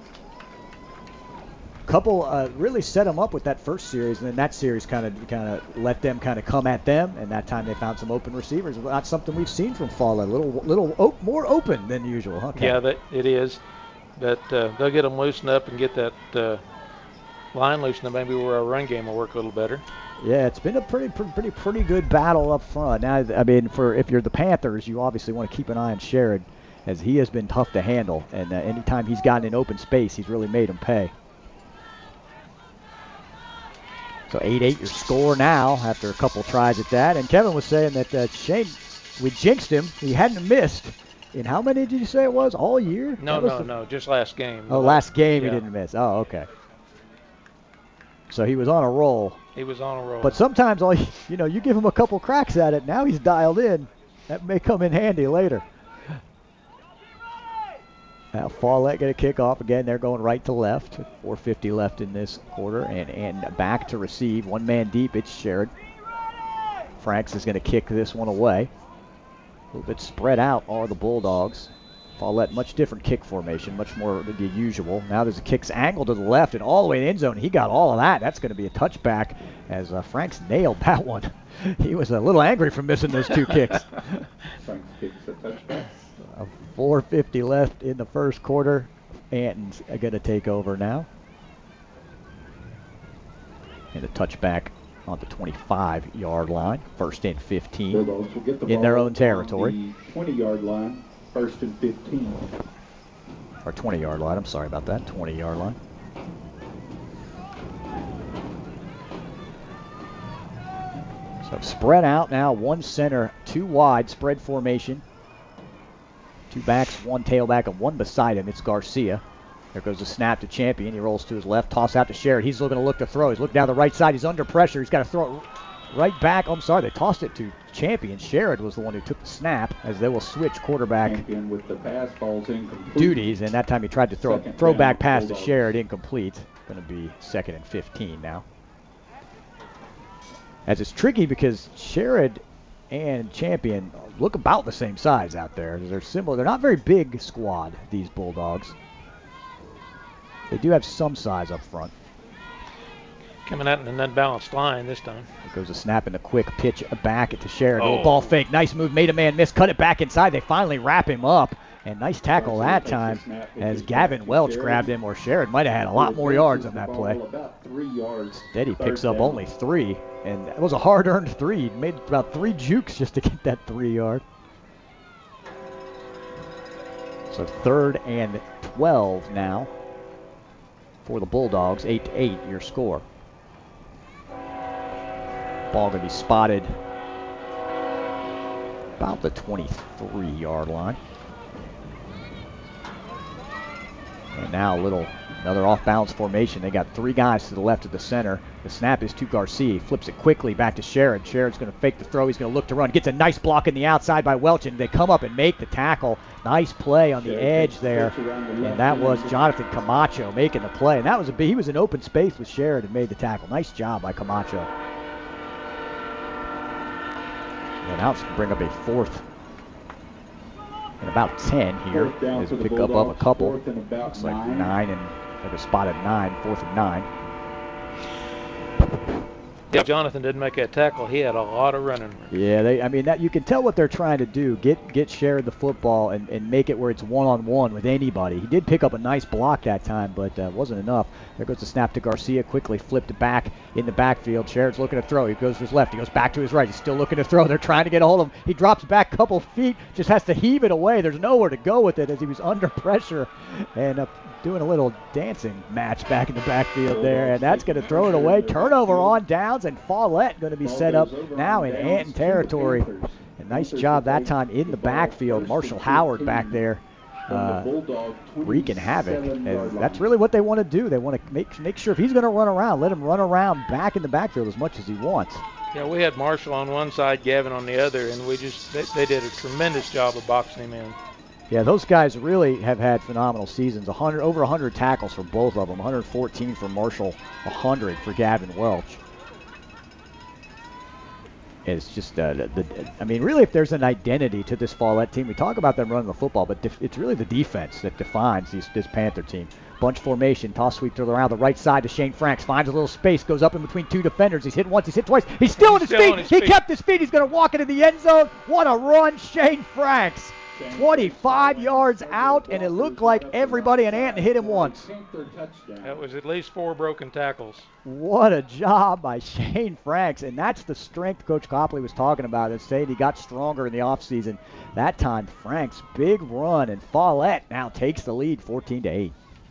couple really set them up with that first series, and then that series kind of let them kind of come at them, and that time they found some open receivers. Not something we've seen from Follett. A little more open than usual, huh, Ken? Yeah, it is. But they'll get them loosened up and get that line loosened up, maybe where our run game will work a little better. Yeah, it's been a pretty good battle up front. Now, I mean, if you're the Panthers, you obviously want to keep an eye on Sherrod, as he has been tough to handle, and anytime he's gotten in open space, he's really made him pay. So 8-8 your score now after a couple tries at that. And Kevin was saying that Shane, we jinxed him. He hadn't missed. In how many did you say it was? All year? No, just last game. Oh, last game yeah. He didn't miss. Oh, okay. So he was on a roll. He was on a roll. But sometimes you give him a couple cracks at it. Now he's dialed in. That may come in handy later. Now Follett going to kick off again. They're going right to left. 4:50 left in this quarter, and back to receive. One man deep. It's Sherrod. Franks is going to kick this one away. A little bit spread out are the Bulldogs. Follett, much different kick formation, much more than the usual. Now there's a kick's angle to the left and all the way in the end zone. He got all of that. That's going to be a touchback as Franks nailed that one. He was a little angry for missing those two kicks. Franks kicks a touchback. 4:50 left in the first quarter. Anton's going to take over now. And a touchback on the 25-yard line. First and 15 Bulldogs will get the in their ball own territory. On the 20-yard line, first and 15. Or 20-yard line. I'm sorry about that. 20-yard line. So spread out now. One center, two wide, spread formation. Two backs, one tailback, and one beside him. It's Garcia. There goes the snap to Champion. He rolls to his left, toss out to Sherrod. He's looking to look to throw. He's looking down the right side. He's under pressure. He's got to throw it right back. Oh, I'm sorry, they tossed it to Champion. Sherrod was the one who took the snap, as they will switch quarterback Champion with the pass, balls incomplete. duties, and that time he tried to throw a throwback pass to Sherrod, incomplete. Going to be 2nd and 15 now. As it's tricky because Sherrod and Champion look about the same size out there. They're similar. They're not very big squad, these Bulldogs. They do have some size up front. Coming out in an unbalanced line this time. There goes a snap and a quick pitch back to Sherrod. Oh. Ball fake. Nice move. Made a man miss. Cut it back inside. They finally wrap him up. And nice tackle that time as Gavin Welch grabbed him, or Sherrod might have had a lot more yards on that play. Instead, he picks up only 3. And it was a hard-earned 3. He made about 3 jukes just to get that 3 yard. So 3rd and 12 now for the Bulldogs. 8-8 your score. Ball going to be spotted about the 23-yard line. And now another off-balance formation. They got 3 guys to the left of the center. The snap is to Garcia. He flips it quickly back to Sherrod. Sherrod's going to fake the throw. He's going to look to run. Gets a nice block in the outside by Welch, and they come up and make the tackle. Nice play on the edge there. And that was Jonathan Camacho making the play. And he was in open space with Sherrod and made the tackle. Nice job by Camacho. And now it's going to bring up a 4th and about 10 here. As pick up a couple. Looks like 9, and they're just spotted 9, 4th and 9. Yeah, Jonathan didn't make that tackle. He had a lot of running. Yeah, that you can tell what they're trying to do. Get Sherrod the football and make it where it's one-on-one with anybody. He did pick up a nice block that time, but wasn't enough. There goes the snap to Garcia. Quickly flipped it back in the backfield. Sherrod's looking to throw. He goes to his left. He goes back to his right. He's still looking to throw. They're trying to get a hold of him. He drops back a couple feet. Just has to heave it away. There's nowhere to go with it as he was under pressure. And doing a little dancing match back in the backfield there, and that's going to throw it away. Turnover on downs, and Follett going to be set up now in Anton territory. And nice job that time in the backfield. Marshall Howard back there wreaking havoc. And that's really what they want to do. They want to make sure if he's going to run around, let him run around back in the backfield as much as he wants. Yeah, we had Marshall on one side, Gavin on the other, and they did a tremendous job of boxing him in. Yeah, those guys really have had phenomenal seasons. Over 100 tackles for both of them. 114 for Marshall, 100 for Gavin Welch. It's just, I mean, really, if there's an identity to this Follett team, we talk about them running the football, but it's really the defense that defines this Panther team. Bunch formation, toss sweep to around the right side to Shane Franks, finds a little space, goes up in between two defenders. He's hit once, he's hit twice. He's still on his feet. He kept his feet. He's going to walk into the end zone. What a run, Shane Franks. 25 yards out, and it looked like everybody in Anton hit him once. That was at least 4 broken tackles. What a job by Shane Franks, and that's the strength Coach Copley was talking about. And saying he got stronger in the offseason. That time, Franks, big run, and Follett now takes the lead 14-8.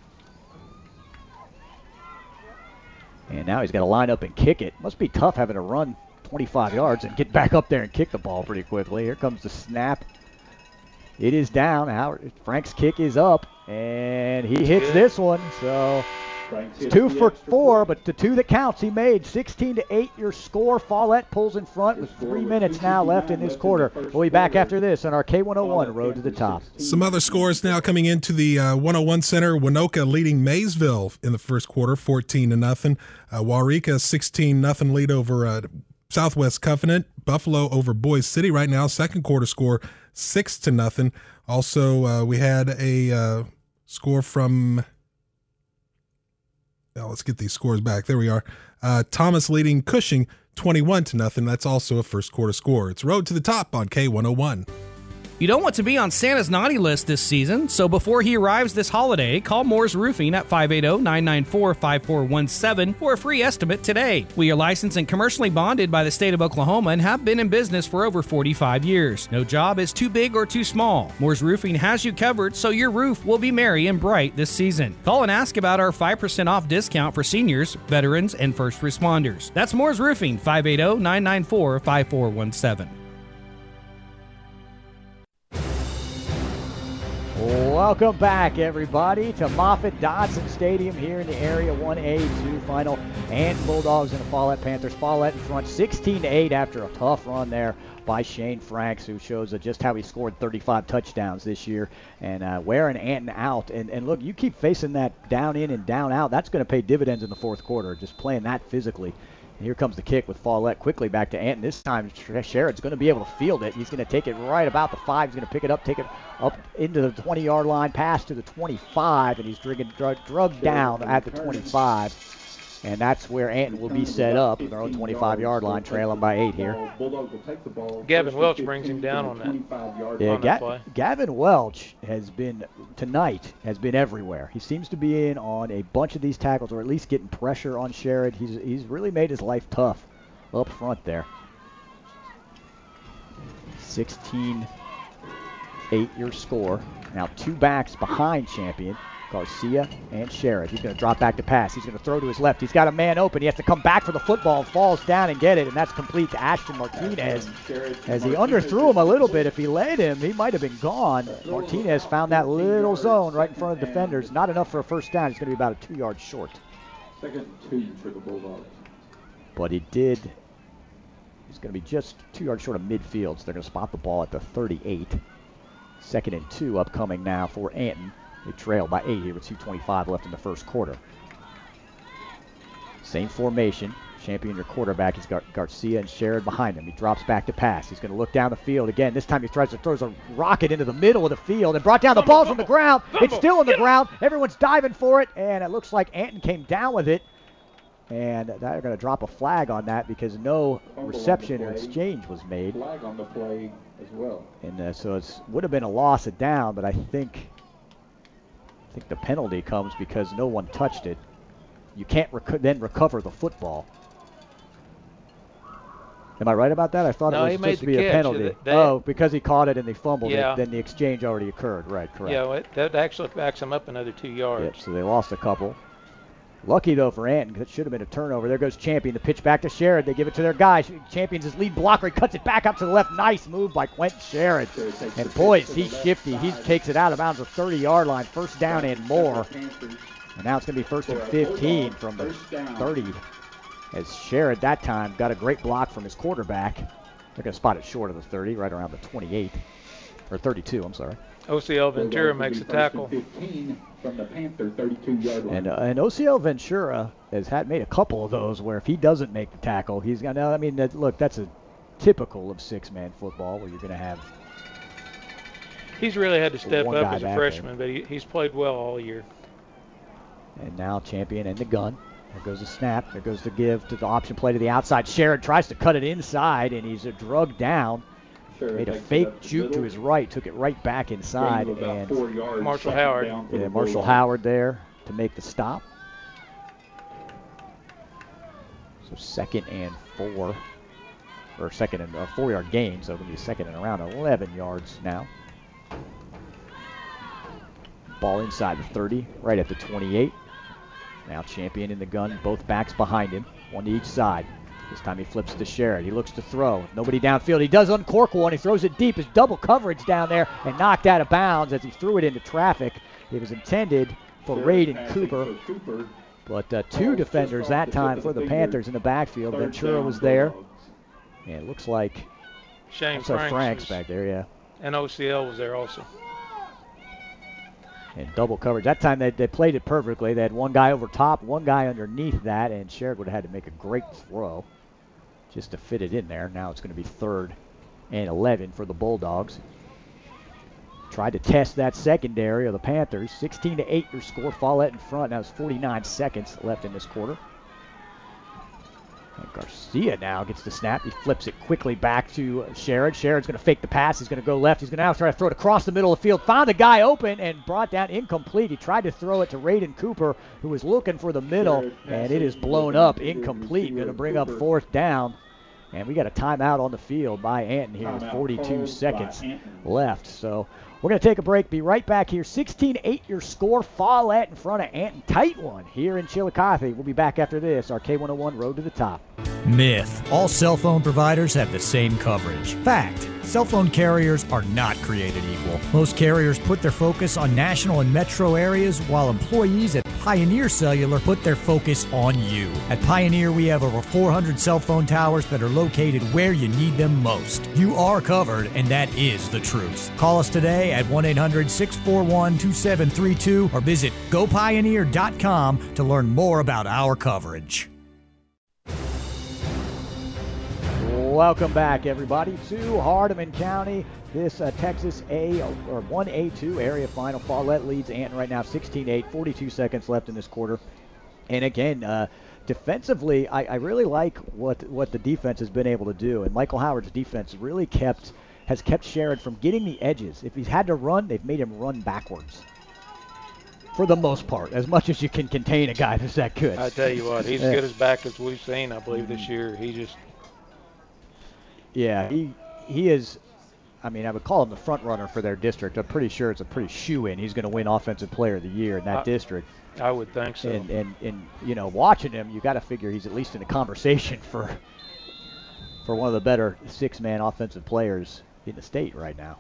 And now he's got to line up and kick it. Must be tough having to run 25 yards and get back up there and kick the ball pretty quickly. Here comes the snap. It is down. Frank's kick is up, and he hits this one. So it's 2 for 4, but the 2 that counts he made. 16-8 your score. Follett pulls in front with 3 minutes now left in this quarter. We'll be back after this on our K101 Road to the Top. Some other scores now coming into the 101 Center. Winoka leading Maysville in the first quarter, 14-0. Waurika 16-0 lead over Southwest Covenant. Buffalo over Boise City right now. Second quarter score 6-0. Also, we had a score from. Now let's get these scores back. There we are. Thomas leading Cushing 21-0. That's also a first quarter score. It's Road to the Top on K101. You don't want to be on Santa's naughty list this season, so before he arrives this holiday, call Moore's Roofing at 580-994-5417 for a free estimate today. We are licensed and commercially bonded by the state of Oklahoma and have been in business for over 45 years. No job is too big or too small. Moore's Roofing has you covered, so your roof will be merry and bright this season. Call and ask about our 5% off discount for seniors, veterans, and first responders. That's Moore's Roofing, 580-994-5417. Welcome back, everybody, to Moffitt-Dodson Stadium here in the Area 1A2 final. And Bulldogs and the Follett Panthers. Follett in front 16-8 after a tough run there by Shane Franks, who shows just how he scored 35 touchdowns this year and wearing Anton out. And look, you keep facing that down in and down out. That's going to pay dividends in the fourth quarter, just playing that physically. And here comes the kick with Follett quickly back to Anton. This time, Sherrod's going to be able to field it. He's going to take it right about the 5. He's going to pick it up, take it up into the 20-yard line, pass to the 25, and he's drugged down at the 25. And that's where Anton will be set up with their own 25-yard line, trailing by 8 here. Gavin Welch brings him down on that. Yeah, Gavin Welch has been everywhere. He seems to be in on a bunch of these tackles, or at least getting pressure on Sherrod. He's really made his life tough up front there. 16-8 your score. Now 2 backs behind Champion. Garcia and Sherrod. He's going to drop back to pass. He's going to throw to his left. He's got a man open. He has to come back for the football, falls down and get it, and that's complete to Ashton Martinez. As he underthrew him a little bit, if he led him, he might have been gone. Martinez found that little zone right in front of defenders. Not enough for a first down. He's going to be about a 2 yards short. Second 2 for the Bulldogs. But he's going to be just 2 yards short of midfield, so they're going to spot the ball at the 38. 2nd and 2 upcoming now for Anton. They trail by 8 here with 2:25 left in the first quarter. Same formation. Champion, your quarterback, is Garcia and Sherrod behind him. He drops back to pass. He's going to look down the field again. This time he throws a rocket into the middle of the field and brought down the ball from the ground. It's still on the ground. Everyone's diving for it, and it looks like Anton came down with it. And they're going to drop a flag on that because no reception or exchange was made. Flag on the play as well. And so it would have been a loss of down, but I think the penalty comes because no one touched it. You can't then recover the football. Am I right about that? I thought it was supposed to be a penalty. Because he caught it and they fumbled it, then the exchange already occurred. Right, correct. Yeah, that actually backs him up another 2 yards. Yep, so they lost a couple. Lucky, though, for Anton, because it should have been a turnover. There goes Champion. The pitch back to Sherrod. They give it to their guy. Champion's his lead blocker. He cuts it back up to the left. Nice move by Quentin Sherrod. And, boy, is he shifty. He takes it out of bounds the 30-yard line. First down and more. And now it's going to be 1st and 15 from the 30. As Sherrod that time got a great block from his quarterback. They're going to spot it short of the 30, right around the 28. Or 32, I'm sorry. OCL Ventura makes a tackle. From the Panther 32-yard line. And OCL Ventura has made a couple of those where if he doesn't make the tackle, he's going to, look, that's typical of six-man football, where you're going to have. He's really had to step one up guy as a back freshman, but he's played well all year. And now Champion in the gun. There goes the snap. There goes the give to the option play to the outside. Sherrod tries to cut it inside, and he's drugged down. Made a fake juke to his right, took it right back inside, and Marshall Howard. Yeah, Marshall Howard there to make the stop. So 2nd and 4, or 2nd and 4-yard gain, so it'll be 2nd and around 11 yards now. Ball inside the 30, right at the 28. Now Champion in the gun, both backs behind him, one to each side. This time he flips to Sherrod. He looks to throw. Nobody downfield. He does uncork one. He throws it deep. His double coverage down there and knocked out of bounds as he threw it into traffic. It was intended for Raiden Cooper. But 2 defenders that time for the Panthers in the backfield. Ventura was there. And it looks like Shane Franks back there, yeah. And OCL was there also. And double coverage. That time they played it perfectly. They had one guy over top, one guy underneath that, and Sherrod would have had to make a great throw just to fit it in there. Now it's going to be 3rd and 11 for the Bulldogs. Tried to test that secondary of the Panthers. 16-8 your score. Follett in front. Now it's 49 seconds left in this quarter. And Garcia now gets the snap. He flips it quickly back to Sherrod. Sherrod's going to fake the pass. He's going to go left. He's going to now try to throw it across the middle of the field. Found a guy open and brought down incomplete. He tried to throw it to Raiden Cooper, who was looking for the middle, and it is blown up. Incomplete. Going to bring up 4th down. And we got a timeout on the field by Anton here with 42 seconds left. So we're going to take a break. Be right back here. 16-8 your score. Follett in front of Anton. Tight one here in Chillicothe. We'll be back after this. Our K101 Road to the Top. Myth. All cell phone providers have the same coverage. Fact. Cell phone carriers are not created equal. Most carriers put their focus on national and metro areas, while employees at Pioneer Cellular put their focus on you. At Pioneer, we have over 400 cell phone towers that are located where you need them most. You are covered, and that is the truth. Call us today at 1-800-641-2732 or visit gopioneer.com to learn more about our coverage. Welcome back, everybody, to Hardeman County. This Texas A or 1A2 area final. Follett leads Anton right now 16-8, 42 seconds left in this quarter. And again, defensively, I really like what the defense has been able to do. And Michael Howard's defense really has kept Sherrod from getting the edges. If he's had to run, they've made him run backwards. For the most part, as much as you can contain a guy that's that good. I tell you what, he's as good as back as we've seen, I believe, this year. He just... Yeah, he is. I mean, I would call him the front runner for their district. I'm pretty sure it's a pretty shoe-in. He's going to win Offensive Player of the Year in that district. I would think so. And you know, watching him, you got to figure he's at least in the conversation for one of the better 6-man offensive players in the state right now.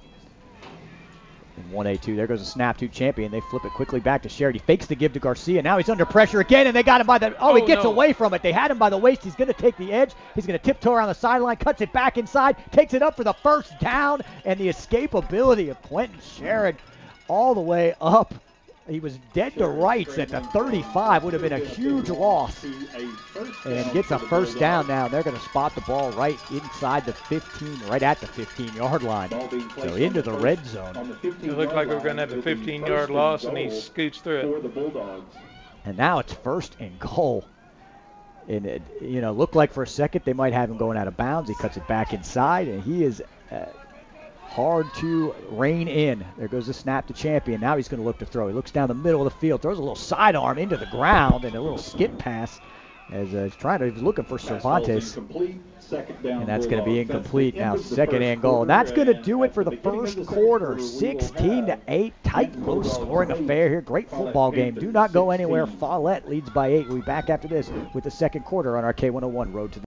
In 1A2, there goes a snap to Champion. They flip it quickly back to Sherrod. He fakes the give to Garcia. Now he's under pressure again, and they got him by the... Oh, he gets away from it. They had him by the waist. He's going to take the edge. He's going to tiptoe around the sideline, cuts it back inside, takes it up for the first down, and the escapability of Quentin Sherrod all the way up. He was dead to rights at the 35. Would have been a huge loss. And gets a first down now. They're going to spot the ball right inside the 15, right at the 15-yard line. So into the red zone. It looked like we were going to have a 15-yard loss, and he scoots through it. And now it's 1st and goal. And it, you know, looked like for a second they might have him going out of bounds. He cuts it back inside, and he is... hard to rein in. There goes the snap to Champion. Now he's going to look to throw. He looks down the middle of the field, throws a little sidearm into the ground, and a little skip pass as he's looking for Cervantes. And that's going to be incomplete now. 2nd and goal. And that's going to do it for the first quarter. 16-8. Tight, low-scoring affair here. Great football game. Do not go anywhere. Follett leads by 8. We'll be back after this with the second quarter on our K101 Road to the